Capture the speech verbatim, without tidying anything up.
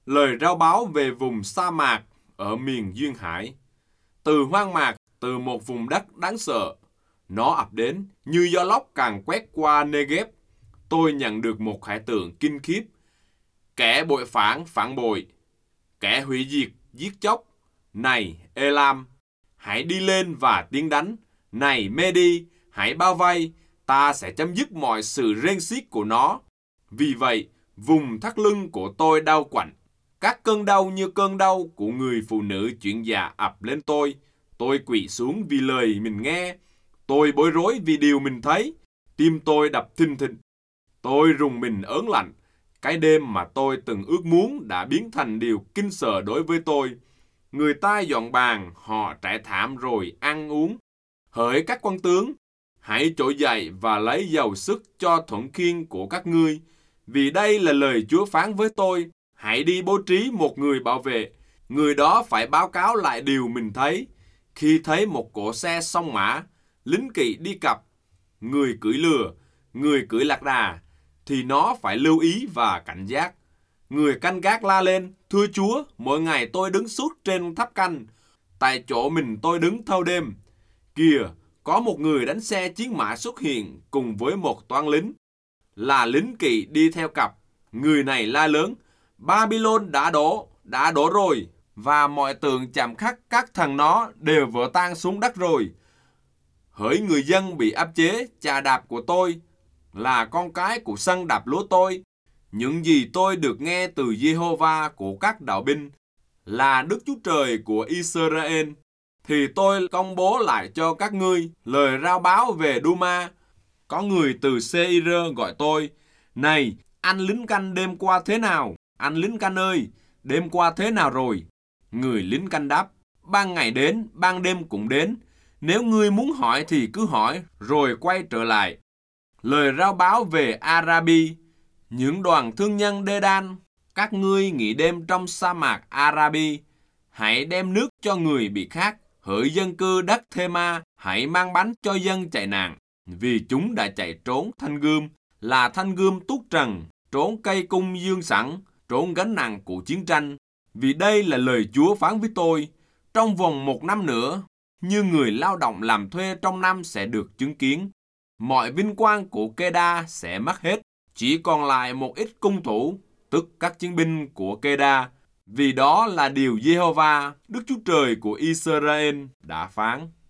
lời rao báo về vùng sa mạc ở miền duyên hải. Từ hoang mạc, từ một vùng đất đáng sợ, nó ập đến như gió lốc càng quét qua Negev. Tôi nhận được một khải tượng kinh khiếp. Kẻ bội phản phản bội, kẻ hủy diệt giết chóc. Này Elam, hãy đi lên và tiến đánh. Này Medi, hãy bao vây, ta sẽ chấm dứt mọi sự rên xiết của nó. Vì vậy, vùng thắt lưng của tôi đau quặn. Các cơn đau như cơn đau của người phụ nữ chuyển dạ ập lên tôi. Tôi quỵ xuống vì lời mình nghe. Tôi bối rối vì điều mình thấy. Tim tôi đập thình thịch. Tôi rùng mình ớn lạnh. Cái đêm mà tôi từng ước muốn đã biến thành điều kinh sợ đối với tôi. Người ta dọn bàn, họ trải thảm rồi ăn uống. Hỡi các quan tướng, hãy trỗi dậy và lấy dầu sức cho thuận khiên của các ngươi. Vì đây là lời Chúa phán với tôi. Hãy đi bố trí một người bảo vệ. Người đó phải báo cáo lại điều mình thấy. Khi thấy một cỗ xe song mã, lính kỵ đi cặp, người cưỡi lừa, người cưỡi lạc đà, thì nó phải lưu ý và cảnh giác. Người canh gác la lên, thưa Chúa, mỗi ngày tôi đứng suốt trên tháp canh. Tại chỗ mình tôi đứng thâu đêm. Kìa, có một người đánh xe chiến mã xuất hiện cùng với một toán lính. Là lính kỵ đi theo cặp. Người này la lớn, Babylon đã đổ, đã đổ rồi. Và mọi tượng chạm khắc các thằng nó đều vỡ tan xuống đất rồi. Hỡi người dân bị áp chế, chà đạp của tôi là con cái của sân đạp lúa tôi. Những gì tôi được nghe từ Giê-hô-va của các đạo binh là Đức Chúa Trời của Israel, thì tôi công bố lại cho các ngươi lời rao báo về Duma. Có người từ Sê-ir gọi tôi, này, anh lính canh đêm qua thế nào? Anh lính canh ơi, đêm qua thế nào rồi? Người lính canh đáp, ban ngày đến, ban đêm cũng đến. Nếu ngươi muốn hỏi thì cứ hỏi, rồi quay trở lại. Lời rao báo về Arabi, những đoàn thương nhân Đê-đan, các ngươi nghỉ đêm trong sa mạc Arabi. Hãy đem nước cho người bị khát. Hỡi dân cư đất Thê-ma, hãy mang bánh cho dân chạy nạn. Vì chúng đã chạy trốn thanh gươm, là thanh gươm tuốt trần, trốn cây cung dương sẵn, trốn gánh nặng của chiến tranh. Vì đây là lời Chúa phán với tôi, trong vòng một năm nữa, như người lao động làm thuê trong năm sẽ được chứng kiến. Mọi vinh quang của Kê-đa sẽ mất hết, chỉ còn lại một ít cung thủ, tức các chiến binh của Kê-đa. Vì đó là điều Giê-hô-va, Đức Chúa Trời của Israel đã phán.